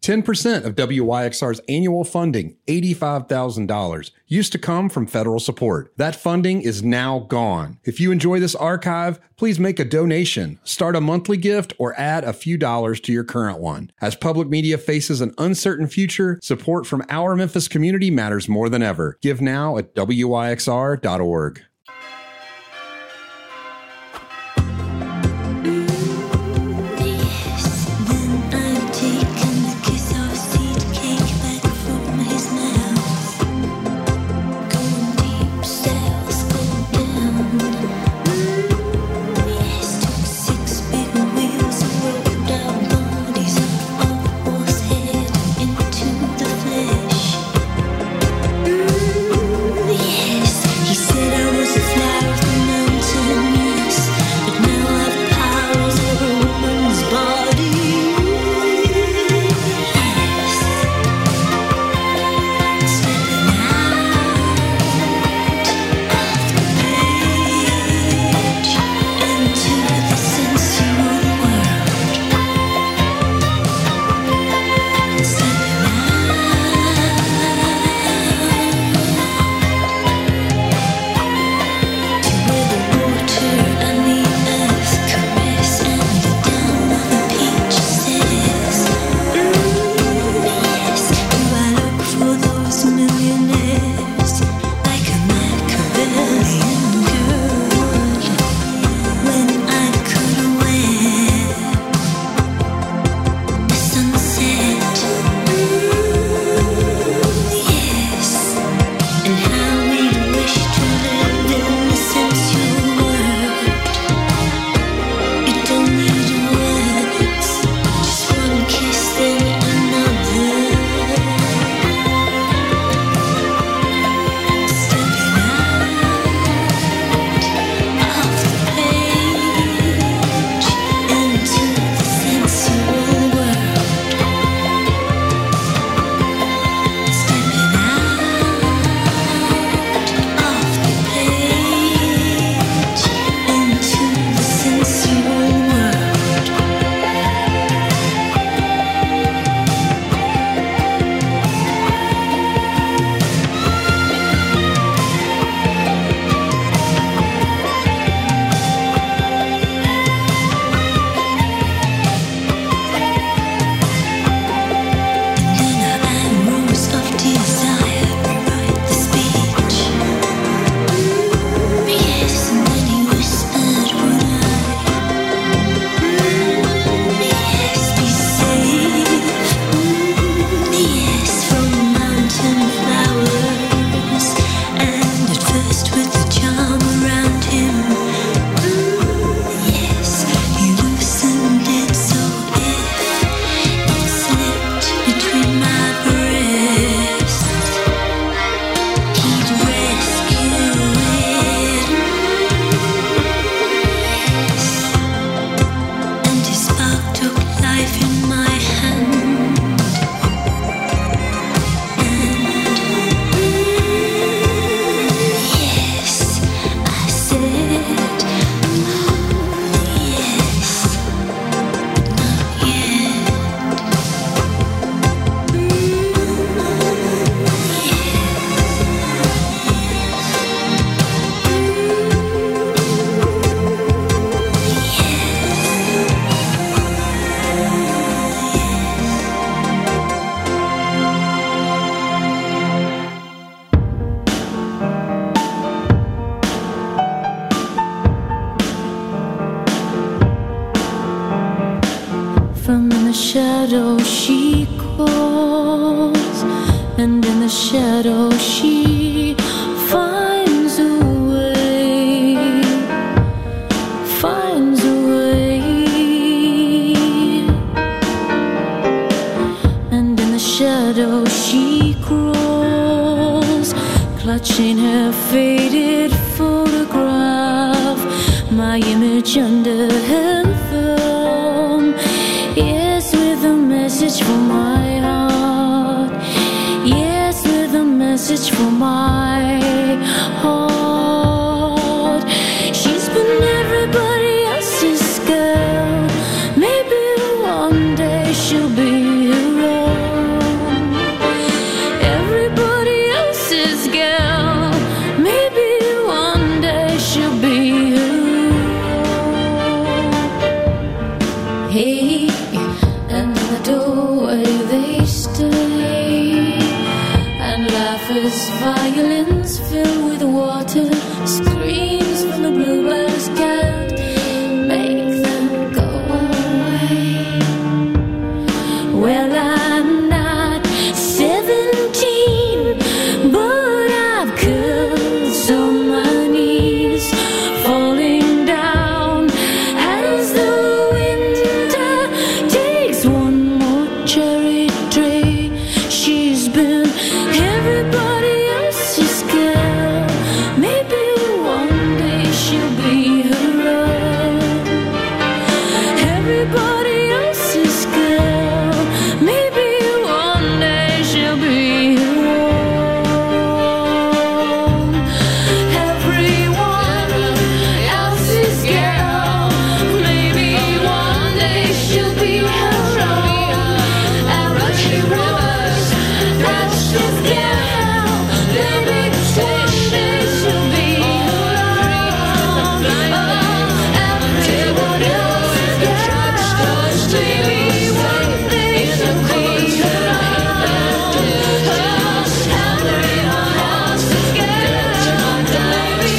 10% of WYXR's annual funding, $85,000, used to come from federal support. That funding is now gone. If you enjoy this archive, please make a donation, start a monthly gift, or add a few dollars to your current one. As public media faces an uncertain future, support from our Memphis community matters more than ever. Give now at WYXR.org. shadow she calls, and in the shadow she finds a way, finds a way. And in the shadow she crawls, clutching her faded photograph, my image under her thumb. Yes, with a message for my heart. Yes, with a message for my heart. She's been everybody else's girl. Maybe one day she'll be your own. As violins fill with water, screams from the bluebirds can't make them go away. Well, I'm not 17, but I've curls on my knees, falling down as the winter takes one more cherry tree. She's been everybody else's girl. Maybe one day she'll be her own. Everybody else's girl. Maybe one day she'll be her own. Everyone else's girl. Maybe one day she'll be her own. Everyone's else's girl. Maybe one day she'll be her own. Everyone else's girl. Maybe one day she'll be her own. Everyone else's girl. Maybe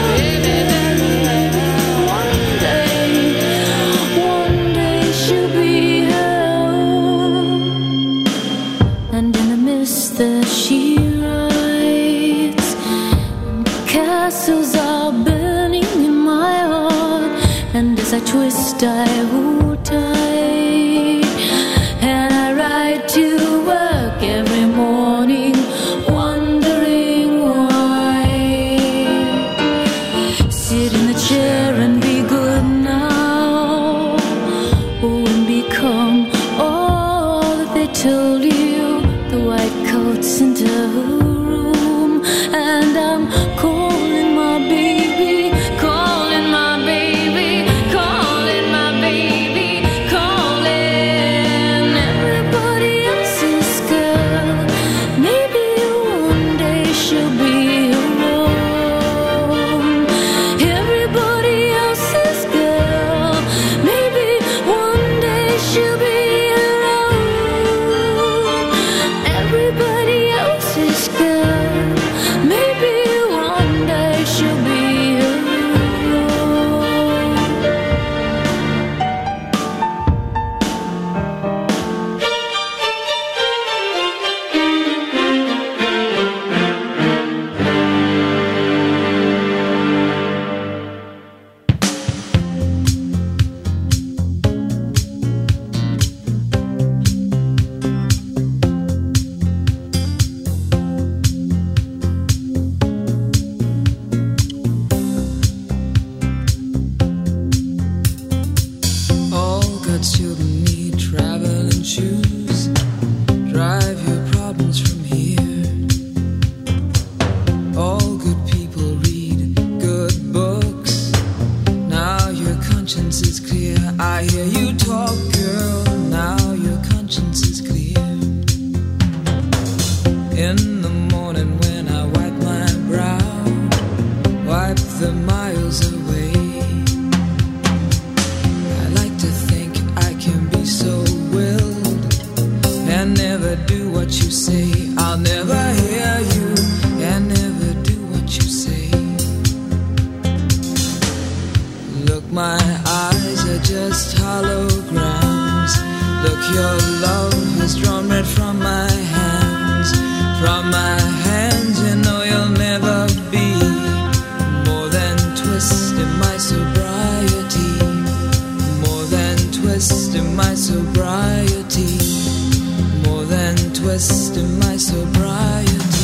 one day she'll be her own. And in the mist that she rides, castles are burning in my heart. And as I twist, I hold tight, and I ride to work every morning, wondering why. Sit in the chair and be good now, and become all that they told you. The white coats into her room, and I'm calling my baby, calling my baby, calling my baby, calling everybody else's girl. Maybe one day she'll be her own. Everybody else's girl. Maybe one day she'll be her own. Everybody else's girl. Maybe one day she'll be her own. All God's children need traveling shoes. Drive your problems from here. All good people read good books. Now your conscience is clear. I hear you talk, girl. Now your conscience is clear. In the morning when I wipe my brow, wipe the miles away. I like to think I can be so willed and never do what you say. I'll never hear you and never do what you say. Look, my eyes are just holograms. Look, your love has drawn red from my hands. From my hands, you know you'll never be more than twist in my sobriety. More than twist in my sobriety. More than twist in my sobriety.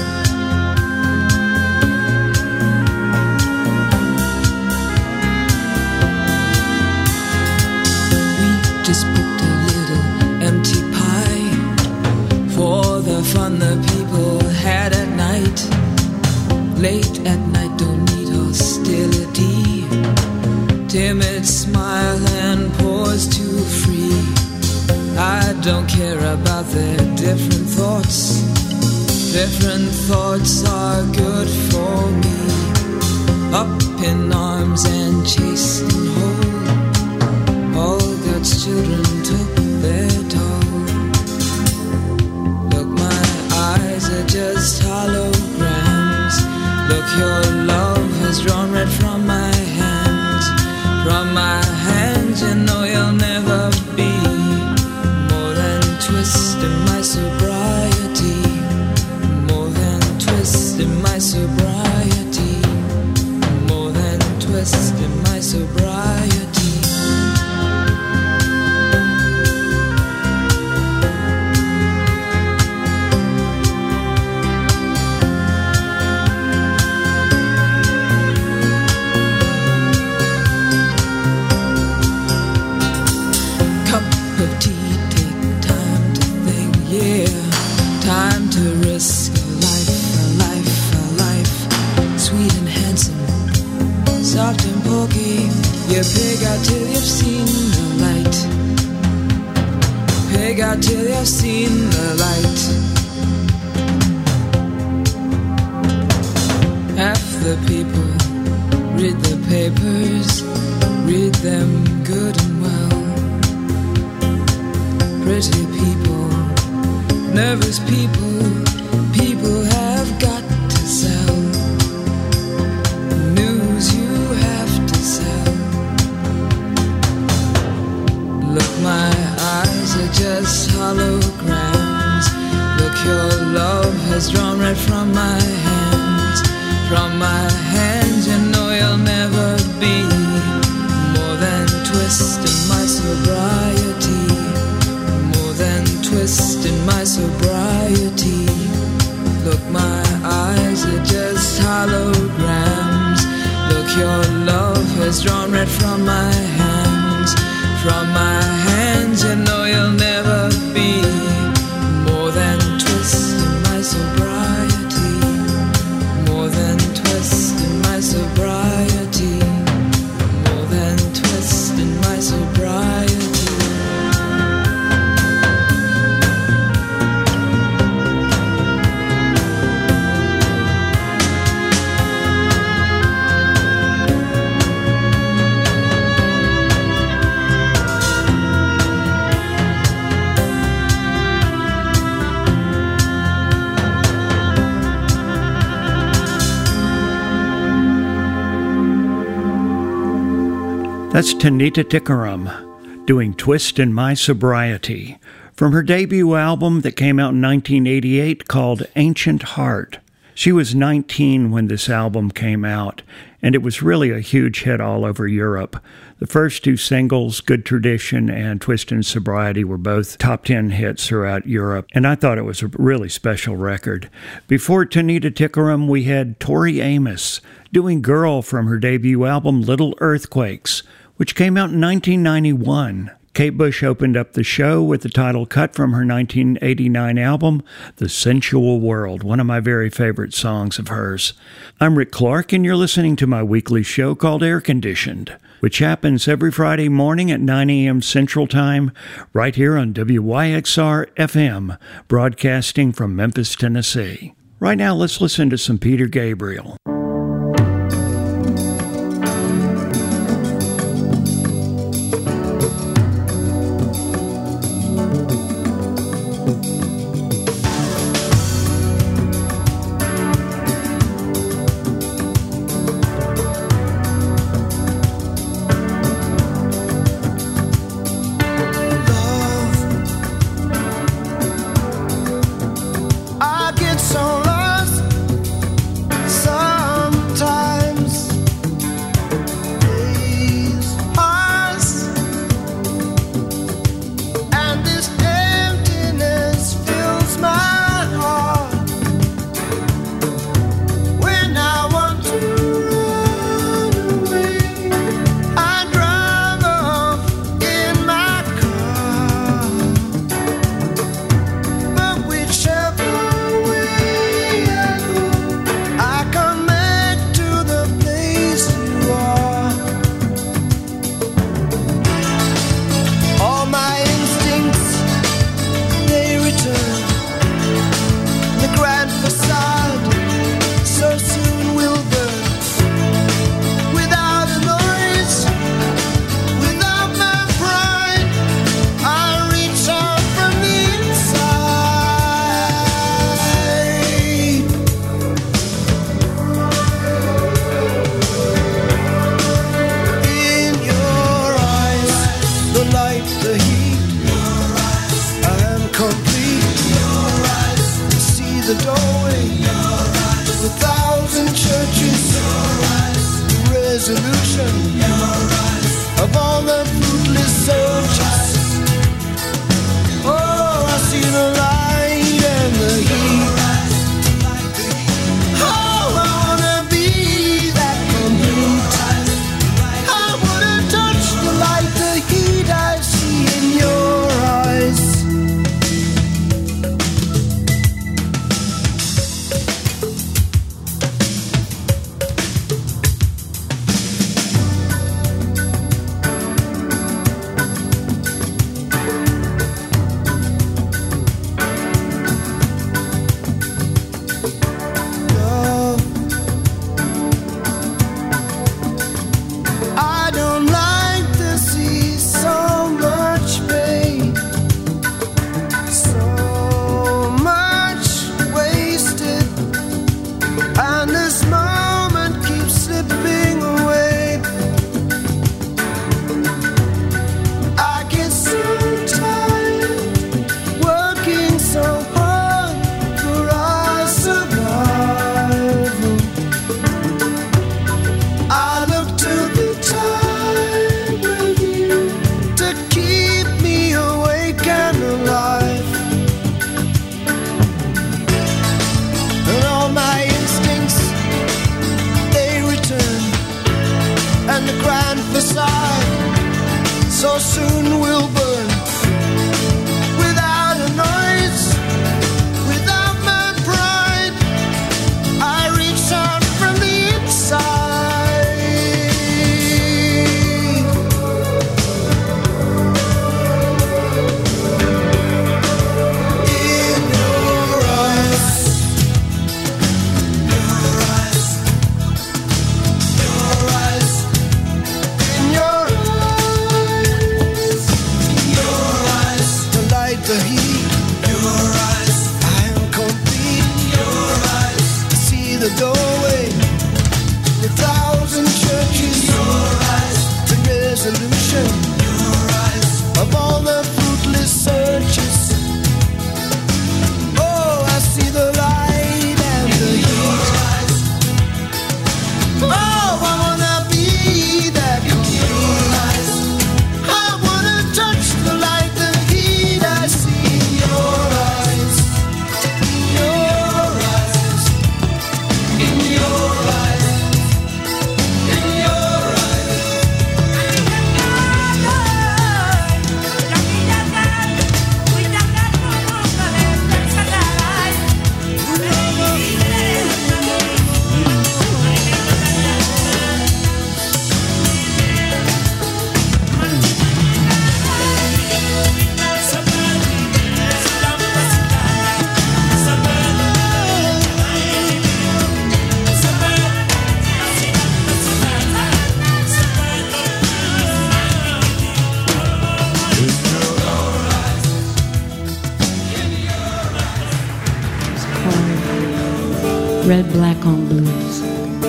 We just booked a little empty pie for the fun the people had at night. Late at night, don't need hostility. Timid smile and pause too free. I don't care about their different thoughts. Different thoughts are good for me. Up in arms and chased and whole. All God's children took their toll. Look, my eyes are just hollow you pig out till you've seen the light. Pig out till you've seen the light. Half the people read the papers, read them good and well. Pretty people, nervous people, people have got to sell. News you have to sell. Look, my eyes are just holograms. Look, your love has drawn right from my hands. From my hands, you know you'll never be more than twist in my sobriety. More than twist in my sobriety. Look, my eyes are just holograms. Look, your love has drawn right from my hands. From my hands, you know you'll never be more than twist in my sobriety. More than twist in my sobriety. More than twist in my sobriety. That's Tanita Tikaram doing Twist in My Sobriety from her debut album that came out in 1988 called Ancient Heart. She was 19 when this album came out, and it was really a huge hit all over Europe. The first two singles, Good Tradition and Twist in Sobriety, were both top 10 hits throughout Europe, and I thought it was a really special record. Before Tanita Tikaram, we had Tori Amos doing Girl from her debut album Little Earthquakes, which came out in 1991. Kate Bush opened up the show with the title cut from her 1989 album, The Sensual World, one of my very favorite songs of hers. I'm Rick Clark, and you're listening to my weekly show called Air Conditioned, which happens every Friday morning at 9 a.m. Central Time, right here on WYXR-FM, broadcasting from Memphis, Tennessee. Right now, let's listen to some Peter Gabriel. Red, Black on Blues.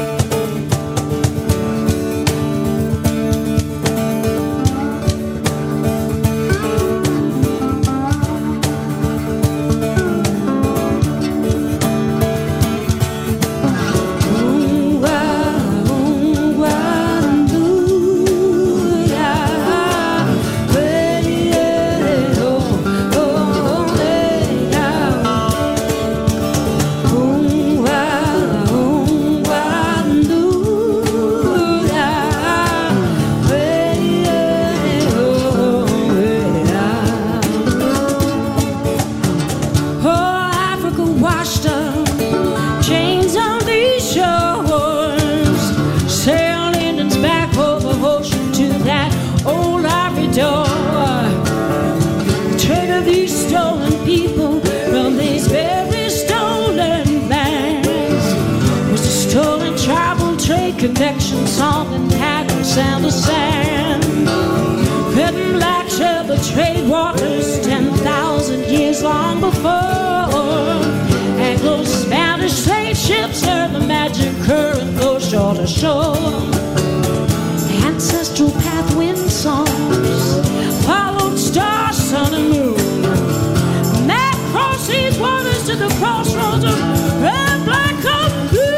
Connection song and had the sound of sand. Red and black shared the trade waters 10,000 years long before. Anglo-Spanish trade ships heard the magic current go shore to shore. Ancestral path wind songs followed stars, sun and moon. Map cross these waters to the crossroads of red, black, and blue.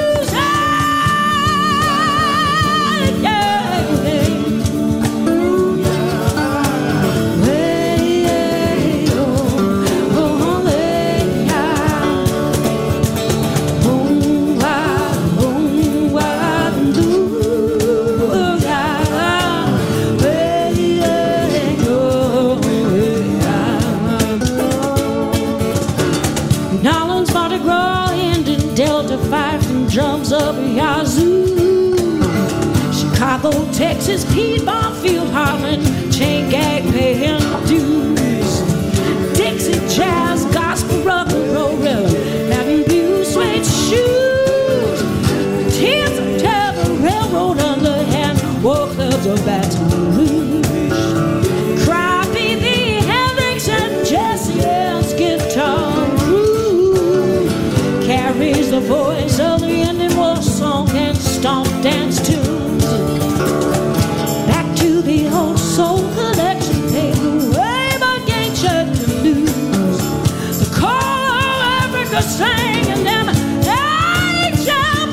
Drums of Yazoo, Chicago, Texas, Piedmont, Field, Harlan, chain gang paying dues. Dixie, jazz, gospel, rock and roll, having you suede shoes. Tears of terror, railroad underhand, war clubs of Baton Rouge. Crappie, the Hendrix and Jesse L's guitar crew carries the voice of the Indian war song and stomp dance tunes. Back to the old soul collection, paper way back ancient blues. The call of Africa sang in them ancient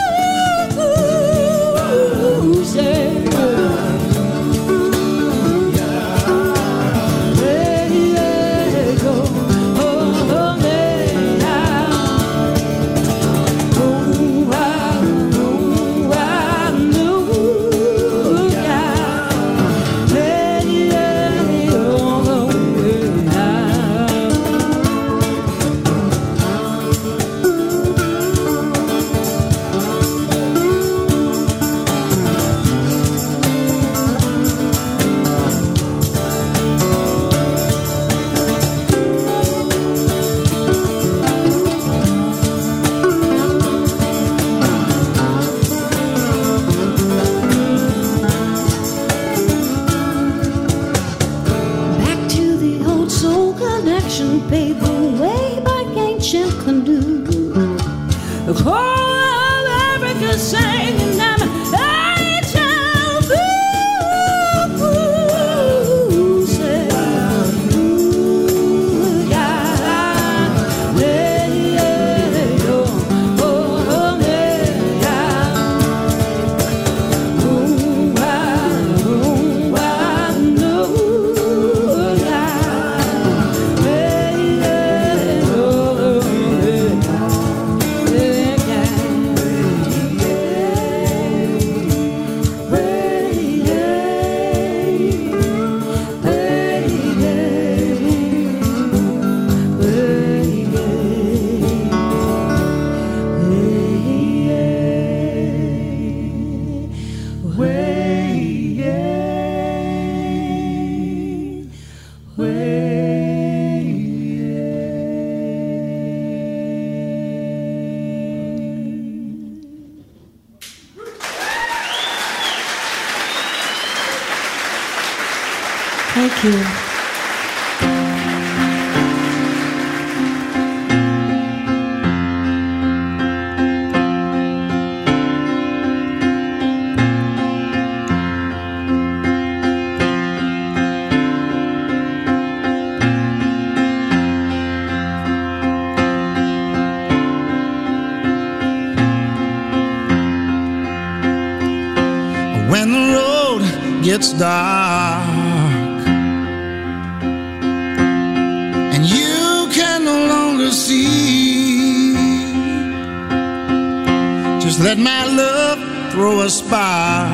blues. Thank you. gets dark and you can no longer see, just let my love throw a spark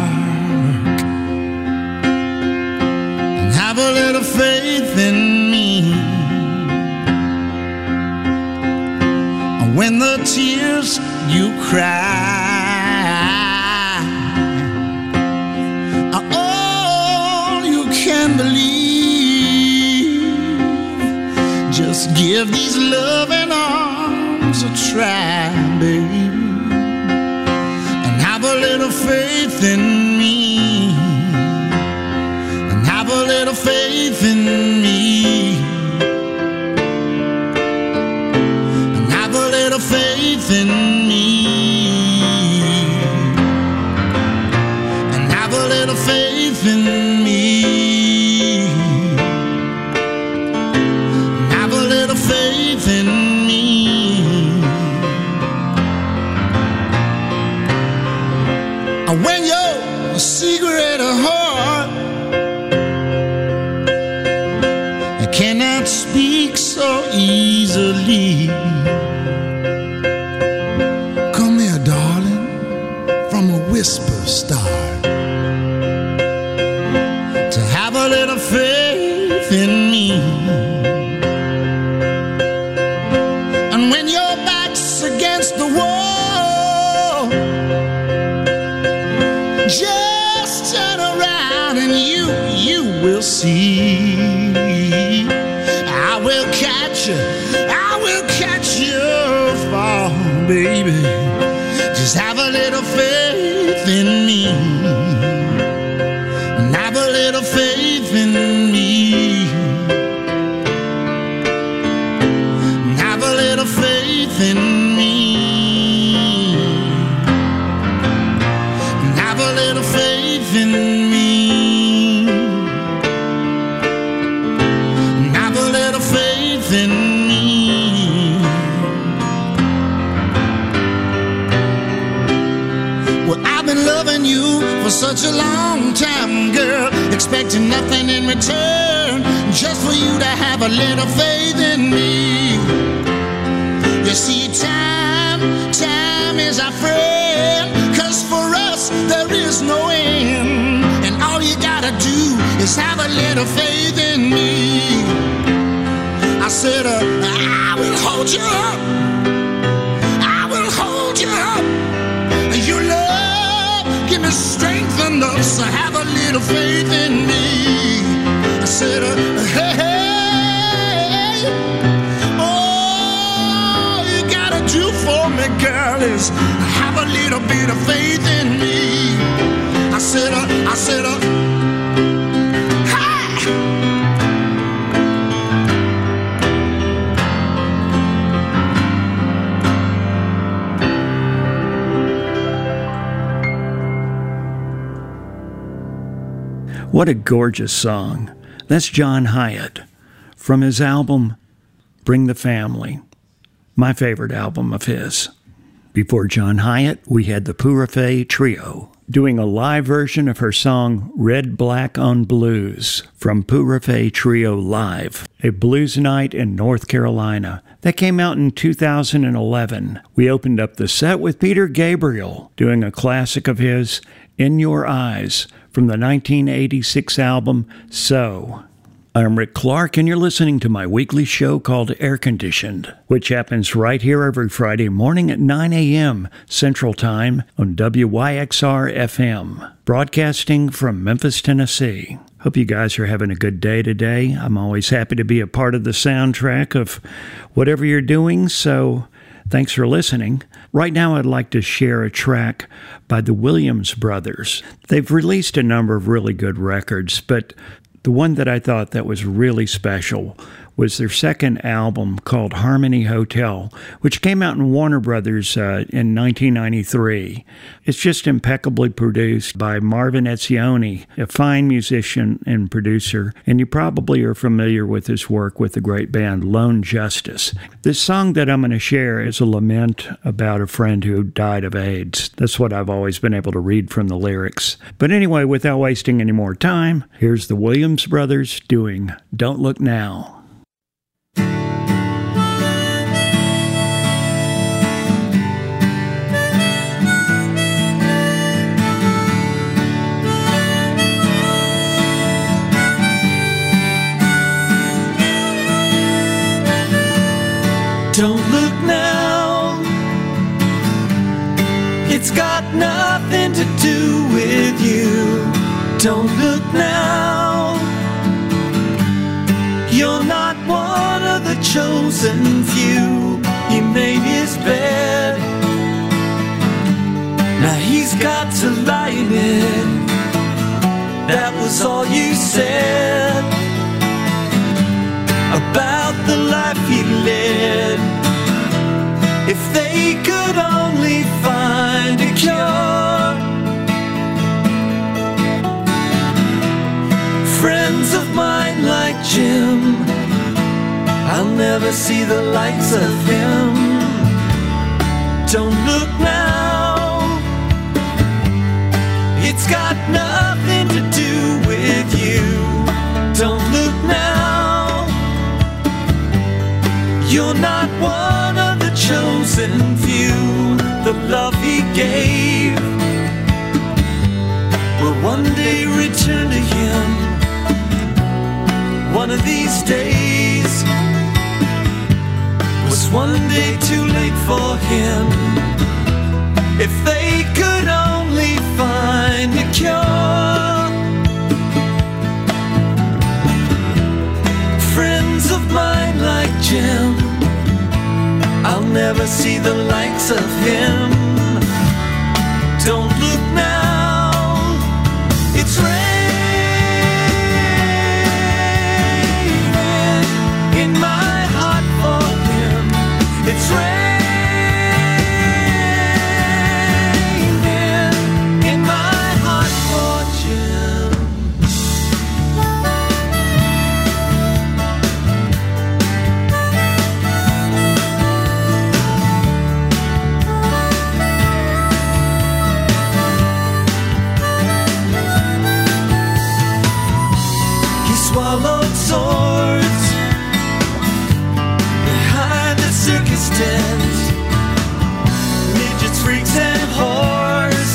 and have a little faith in me. When the tears you cry are all you can believe, just give these loving arms a try, baby, and have a little faith in me, and have a little faith in me, and have a little faith in me, and have a little faith in me, and have a little faith in me. When your secret heart cannot speak so easily, come here, darling, from a whisper start, to have a little faith in me. And when your back's against the wall, just turn around and you will see. I will catch you fall, baby. Just have a little faith in me, and have a little faith in me, and have a little faith in me, and have a little faith in me, and have a little faith in me. Well, I've been loving you for such a long time, girl, expecting nothing in return, just for you to have a little faith in me. You see, time is our friend, 'cause for us there is no end, and all you gotta do is have a little faith in me. I said, I will hold you up, I will hold you up, your love give me strength enough, so have a little faith in me. I said, hey, hey, all you gotta do for me, girl, is have a little bit of faith in me. I said, What a gorgeous song. That's John Hiatt from his album Bring the Family, my favorite album of his. Before John Hiatt, we had the Pura Fé Trio doing a live version of her song Red, Black on Blues from Pura Fé Trio Live, a blues night in North Carolina that came out in 2011. We opened up the set with Peter Gabriel doing a classic of his, In Your Eyes, from the 1986 album So. I'm Rick Clark, and you're listening to my weekly show called Air Conditioned, which happens right here every Friday morning at 9 a.m. Central Time on WYXR-FM, broadcasting from Memphis, Tennessee. Hope you guys are having a good day today. I'm always happy to be a part of the soundtrack of whatever you're doing, so thanks for listening. Right now, I'd like to share a track by the Williams Brothers. They've released a number of really good records, but the one that I thought that was really special was their second album called Harmony Hotel, which came out in Warner Brothers in 1993. It's just impeccably produced by Marvin Etzioni, a fine musician and producer, and you probably are familiar with his work with the great band Lone Justice. This song that I'm going to share is a lament about a friend who died of AIDS. That's what I've always been able to read from the lyrics. But anyway, without wasting any more time, here's the Williams Brothers doing Don't Look Now. Don't look now, it's got nothing to do with you. Don't look now, you're not one of the chosen few. He made his bed, now he's got to lie in it. That was all you said about the life he led. If they could only find a cure. Friends of mine like Jim, I'll never see the likes of him. Don't look now, it's got nothing to do with you. Don't look now, you're not one of the chosen few. The love he gave will one day return to him. One of these days was one day too late for him. If they could only find a cure. Friends of mine like Jim, I'll never see the likes of him. Don't look now, it's raining in my heart for him. It's raining in my heart for Jim. Swallowed swords behind the circus tent, midgets, freaks, and whores.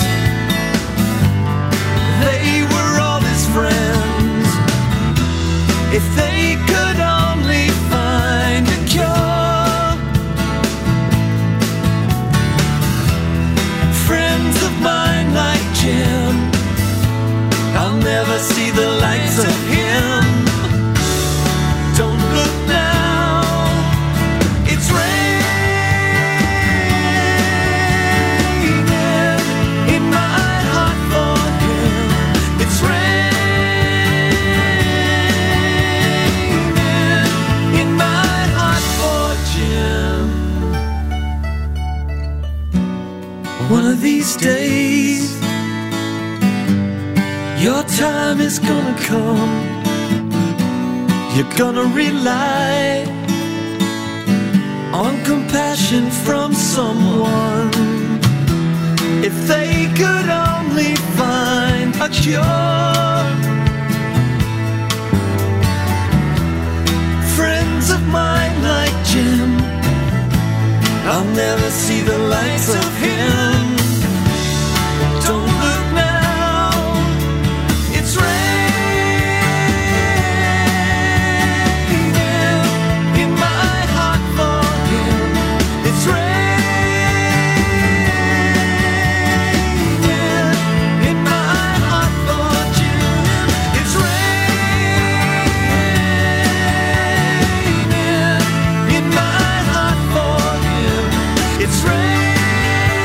They were all his friends. If they could only find a cure. Friends of mine like Jim, I'll never see the likes of him. Don't look now, it's raining in my heart for him. It's raining in my heart for Jim. One of these days your time is gonna come. You're gonna rely on compassion from someone. If they could only find a cure. Friends of mine like Jim, I'll never see the likes of him. Don't look now, it's raining in my heart for him. It's raining in my heart for Jim. It's raining in my heart for him. It's raining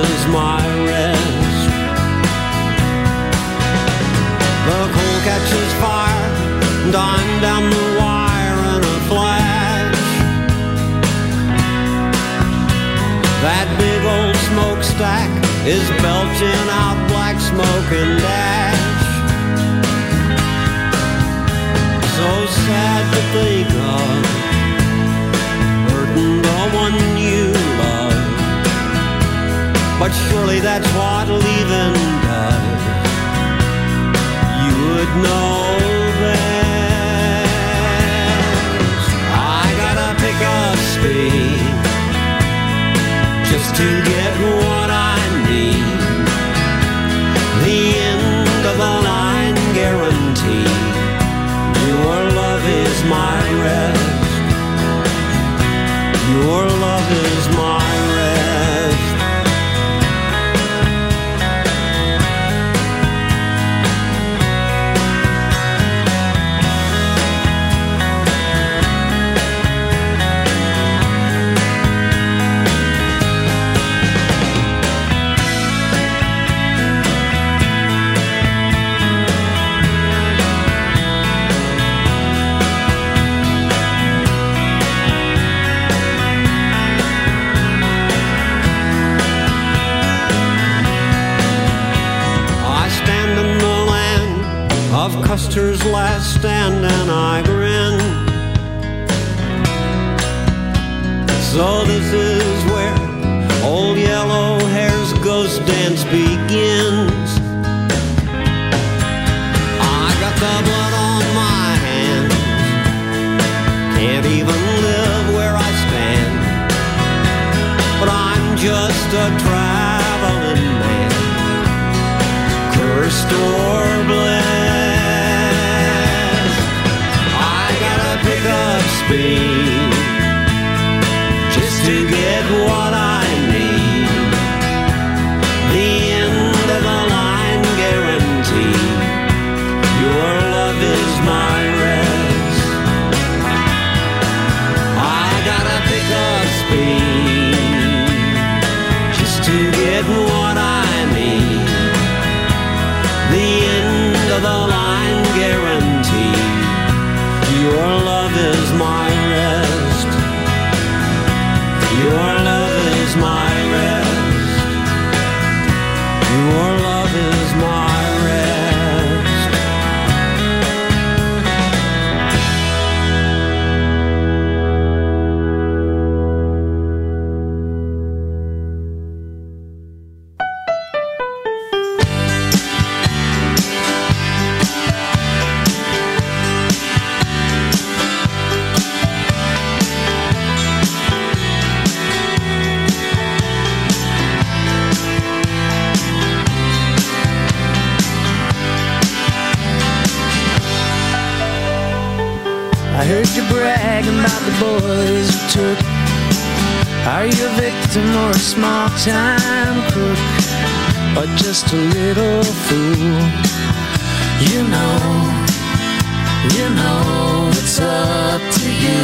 is my rest. The coal catches fire, and I'm down the wire in a flash. That big old smokestack is belching out black smoke and ash. So sad to think of, hurting the one you love. But surely that's what leaving does. You would know best. I gotta pick up speed just to get what I need. The end of the line guarantee. Your love is my rest. Your love is my rest. Of Custer's last stand and I grin. So this is where old yellow hair's ghost dance begins. I got the blood on my hands, can't even live where I stand. But I'm just a traveling man, cursed or blessed. Pick up speed just to get what I need. The end of the line guarantee. Your love is my rest. I gotta pick up speed just to get what I need. The end of the line guarantee. Your love is my rest. Your love is my rest. Your love is my rest. I heard you bragging about the boys you took. Are you a victim or a small-time crook, or just a little fool? You know it's up to you.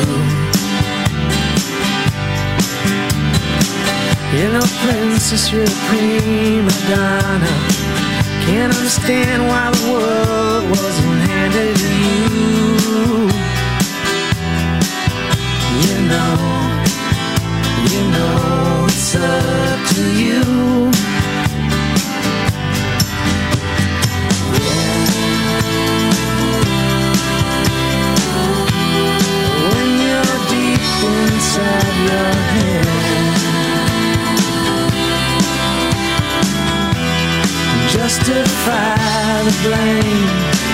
You're no princess, you're a prima donna. Can't understand why the world wasn't handed to you. You know it's up to you. When you're deep inside your head, justify the blame.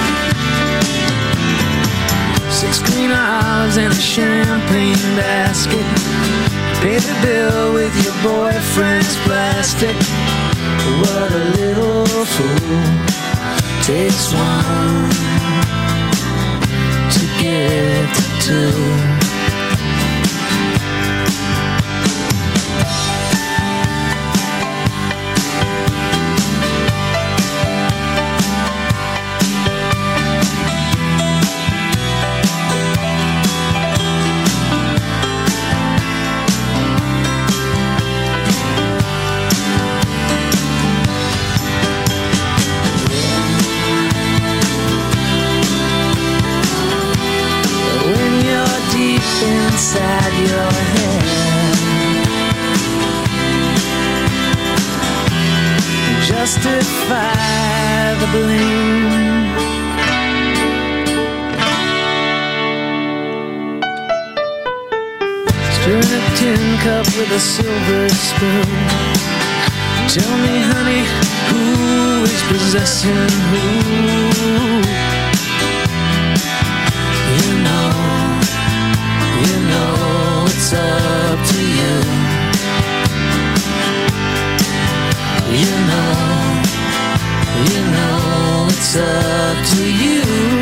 6 green olives and a champagne basket. Pay the bill with your boyfriend's plastic. What a little fool. Takes one to get to two. inside your head. Justify the blame. Stir in a tin cup with a silver spoon. Tell me, honey, who is possessing who? You know it's up to you. You know it's up to you.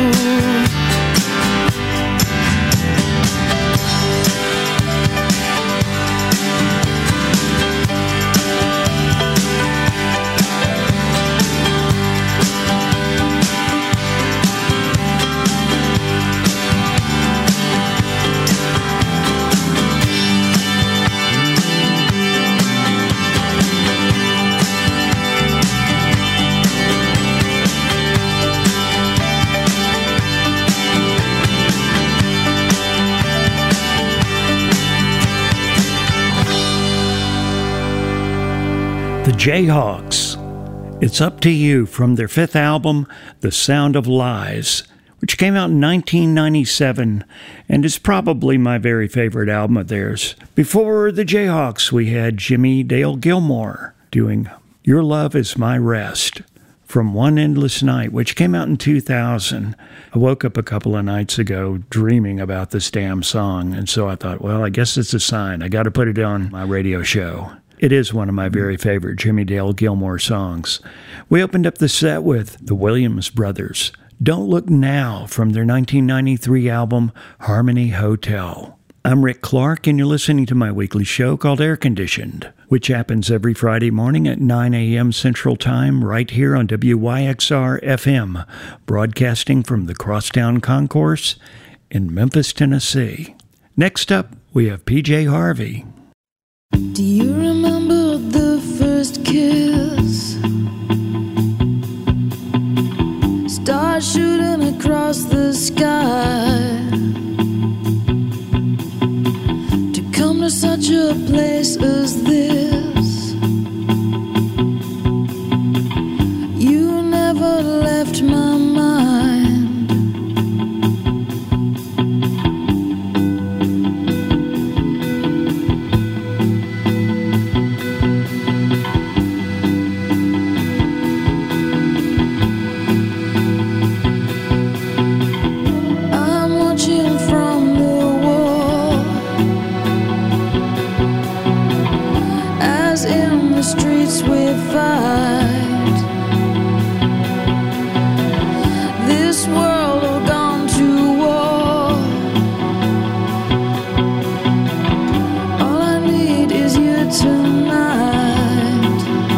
The Jayhawks, It's Up to You from their fifth album, The Sound of Lies, which came out in 1997 and is probably my very favorite album of theirs. Before the Jayhawks, we had Jimmie Dale Gilmore doing Your Love Is My Rest from One Endless Night, which came out in 2000. I woke up a couple of nights ago dreaming about this damn song, and so I thought, well, I guess it's a sign. I got to put it on my radio show. It is one of my very favorite Jimmie Dale Gilmore songs. We opened up the set with the Williams Brothers, Don't Look Now, from their 1993 album, Harmony Hotel. I'm Rick Clark, and you're listening to my weekly show called Air Conditioned, which happens every Friday morning at 9 a.m. Central Time right here on WYXR-FM, broadcasting from the Crosstown Concourse in Memphis, Tennessee. Next up, we have PJ Harvey. Do you remember the first kiss? Stars shooting across the sky. To come to such a place as this. You never left my mind. Streets we fight. This world will gone to war. All I need is you tonight.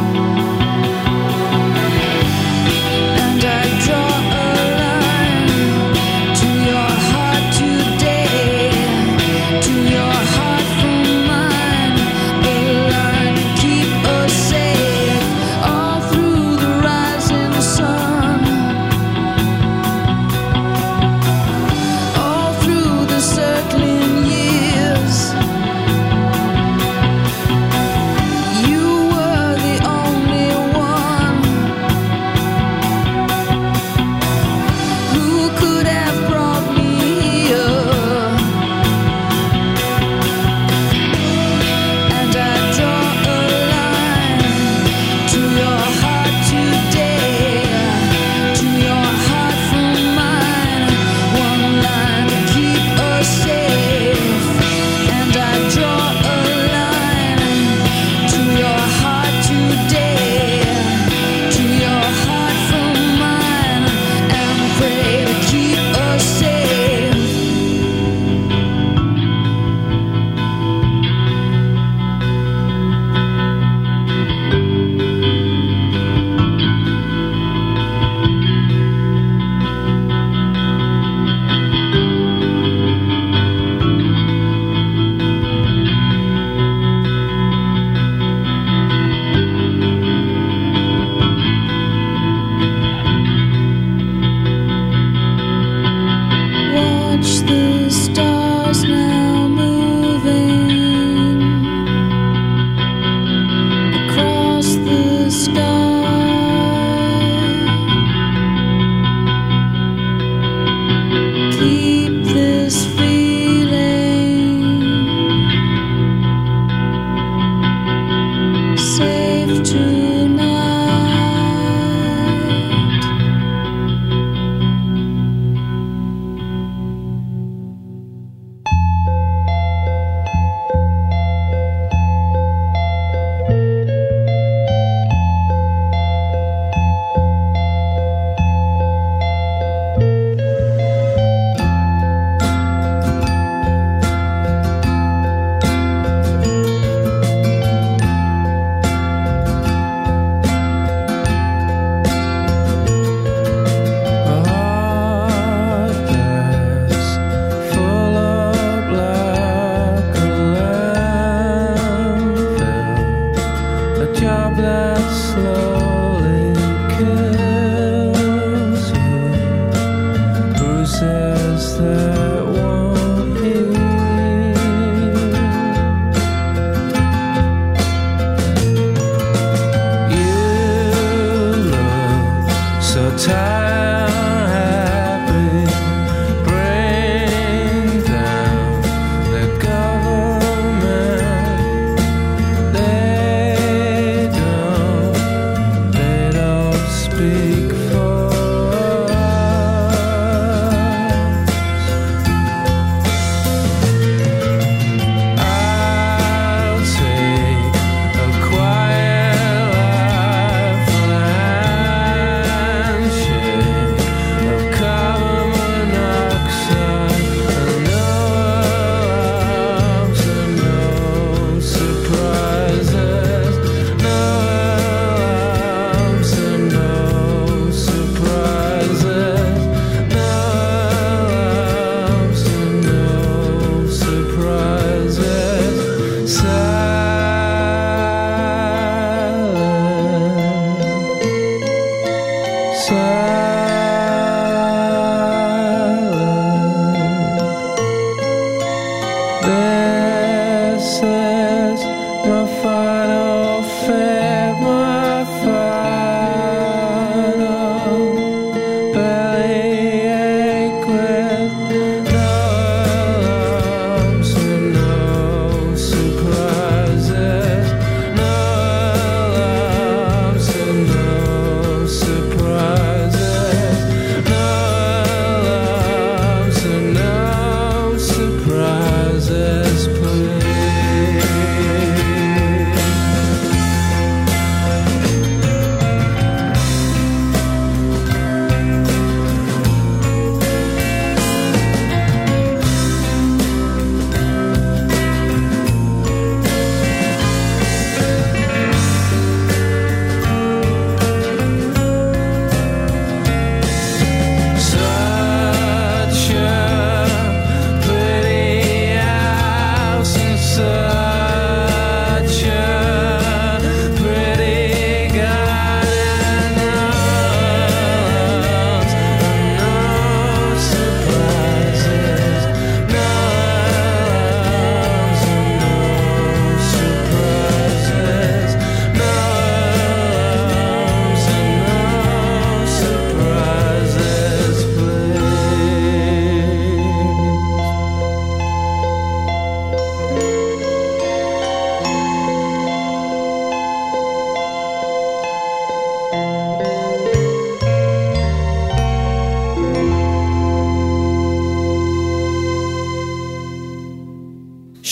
And I draw a line to your heart today, to your heart from mine. A line to keep us safe all through the rising sun, all through the circling years. You were the only one who could have brought me here.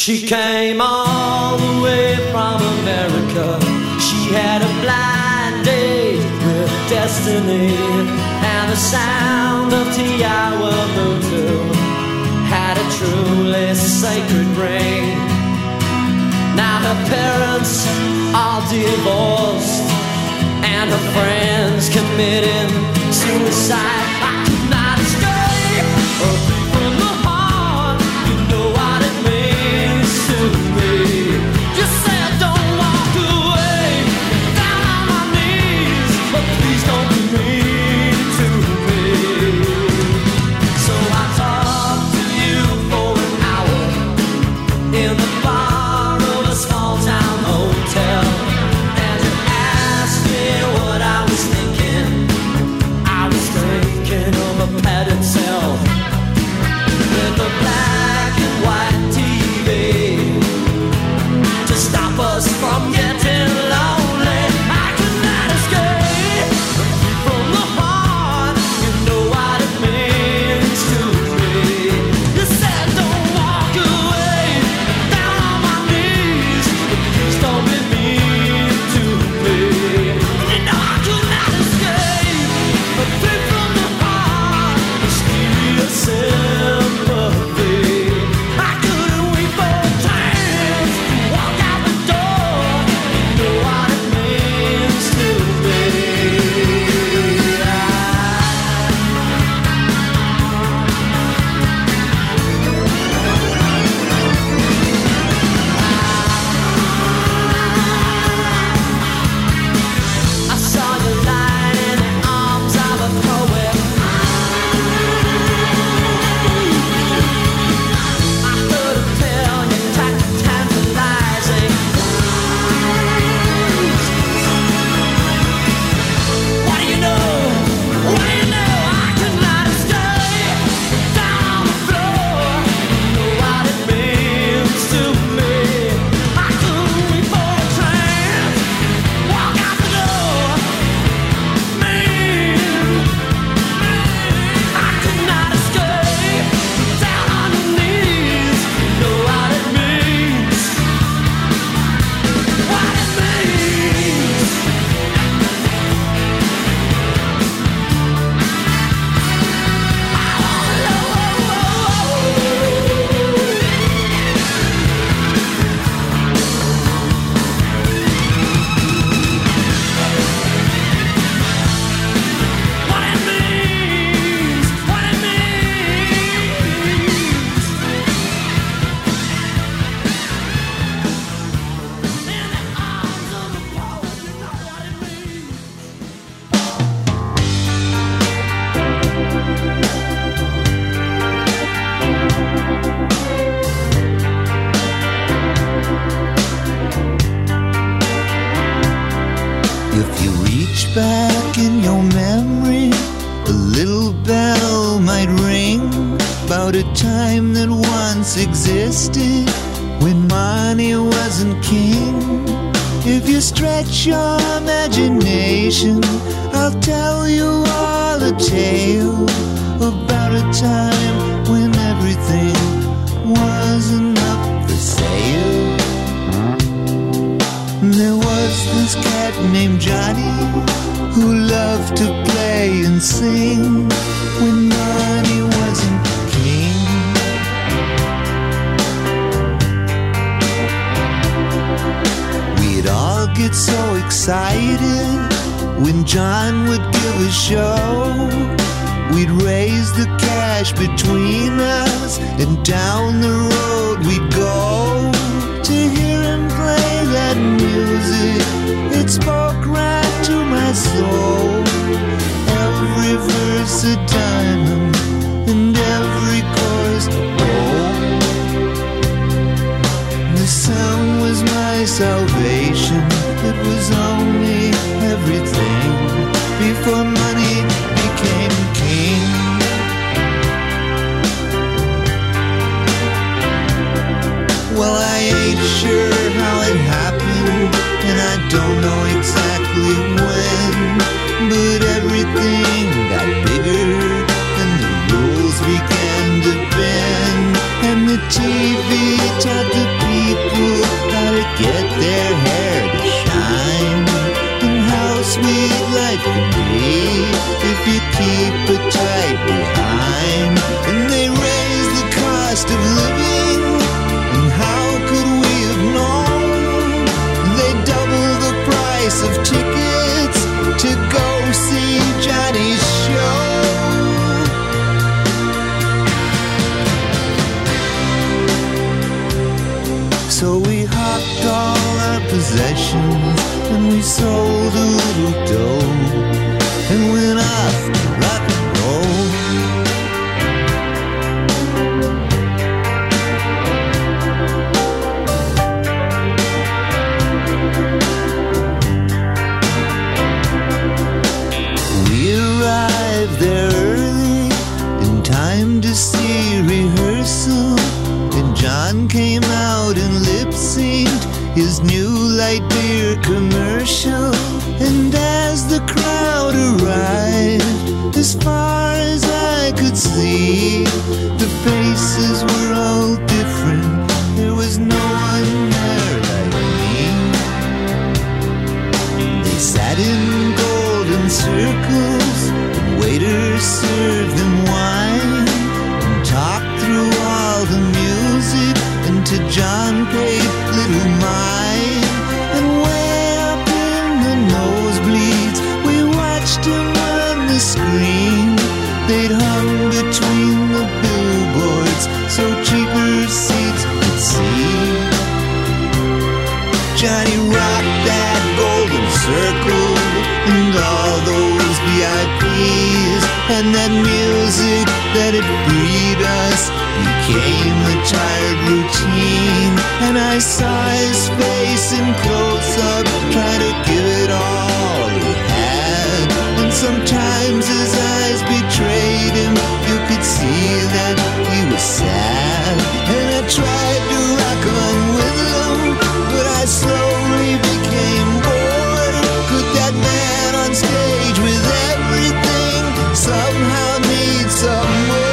She came all the way from America. She had a blind date with destiny, and the sound of Tiawa Motu had a truly sacred ring. Now her parents are divorced, and her friends committing suicide. I could not escape or free from the heart. You know what it means to me. You said don't walk away, down on my knees, but please don't be mean to me. So I talked to you for an hour in the bar of a small town hotel, and you asked me what I was thinking. I was thinking of a padded cell with a black and white TV to stop us from getting lonely. I could not escape from the heart. You know what it means to me. You said don't walk away, down on my knees, but please don't be mean to me. You know I could not escape free from the heart, mysterious sympathy. I couldn't wait for a chance to walk out the door. You know what it means to me. I saw you lying in the arms of a poet. I heard him tell you tantalizing. What do you know? What do you know? I could not escape down on the floor. You know what it means to me. I couldn't wait for a chance, walk out the door. I could not escape down on your knees. You know what it means. What it means. What it means. What it means. In the arms of a poet, you know what it means. If you reach back in your memory, a little bell might ring about a time that once existed when money wasn't king. If you stretch your imagination, I'll tell you all a tale about a time when everything wasn't up for sale. There was this cat named Johnny who loved to play and sing when money wasn't king. We'd all get so excited when John would give a show. We'd raise the cash between us, and down the road we'd go to hear him play that music. It spoke right to my soul. Every verse a diamond, and every chorus gold. The sound was my salvation. It was only everything before money became king. Well, I ain't sure how it happened, and I don't know exactly when, but everything got bigger, and the rules began to bend, and the TV taught the So we hopped all our possessions and we sold a little dough and went off to rock and roll. We arrived there early in time to see rehearsal, and John came out and lip-synced his new light beer commercial. And as the crowd arrived, as far as I could see, the faces were all different. There was no one there like me. They sat in golden circles, and waiters served them wine, and talked through all the music, and to John paid little mind. And way up in the nosebleeds, we watched him on the screen. They'd hung between the billboards so cheaper seats could see. Johnny rocked that golden circle and all those VIPs, and that music that had freed us became a tired routine. And I saw his face in close-up, try to give it all he had. And sometimes his eyes betrayed him, you could see that he was sad. And I tried to rock on with him, but I slowly became bored. Could that man on stage with everything somehow need some more?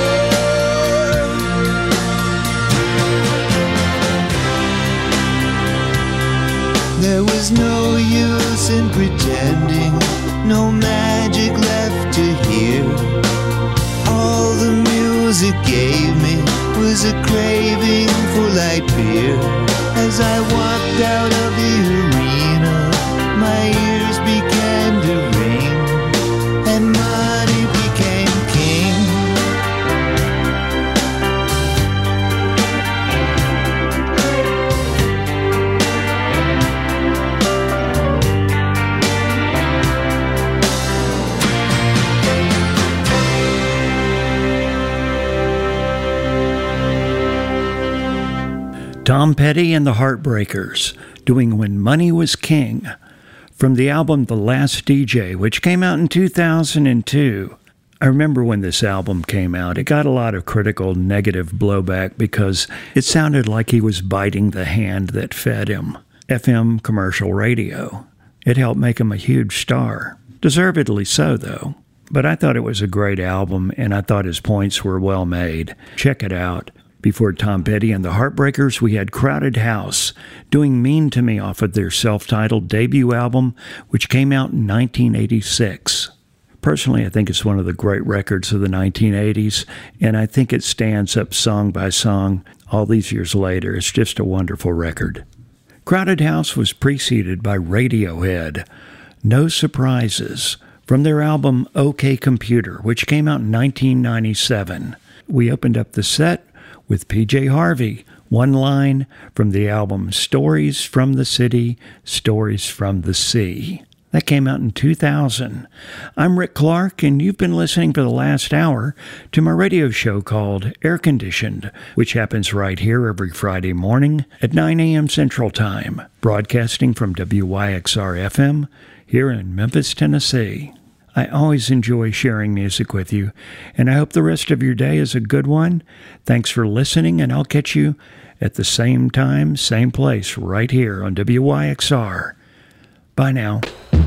There was no use in pretending, no magic left to hear. All the music gave me was a craving for light beer. As I walked out of the arena, my ears began to ring, and money became king. Tom Petty and the Heartbreakers, doing When Money Was King, from the album The Last DJ, which came out in 2002. I remember when this album came out, it got a lot of critical negative blowback because it sounded like he was biting the hand that fed him. FM commercial radio. It helped make him a huge star. Deservedly so, though. But I thought it was a great album, and I thought his points were well made. Check it out. Before Tom Petty and the Heartbreakers, we had Crowded House doing Mean to Me off of their self-titled debut album, which came out in 1986. Personally, I think it's one of the great records of the 1980s, and I think it stands up song by song all these years later. It's just a wonderful record. Crowded House was preceded by Radiohead, No Surprises, from their album OK Computer, which came out in 1997. We opened up the set with PJ Harvey, One Line, from the album Stories from the City, Stories from the Sea. That came out in 2000. I'm Rick Clark, and you've been listening for the last hour to my radio show called Air Conditioned, which happens right here every Friday morning at 9 a.m. Central Time, broadcasting from WYXR-FM here in Memphis, Tennessee. I always enjoy sharing music with you, and I hope the rest of your day is a good one. Thanks for listening, and I'll catch you at the same time, same place, right here on WYXR. Bye now.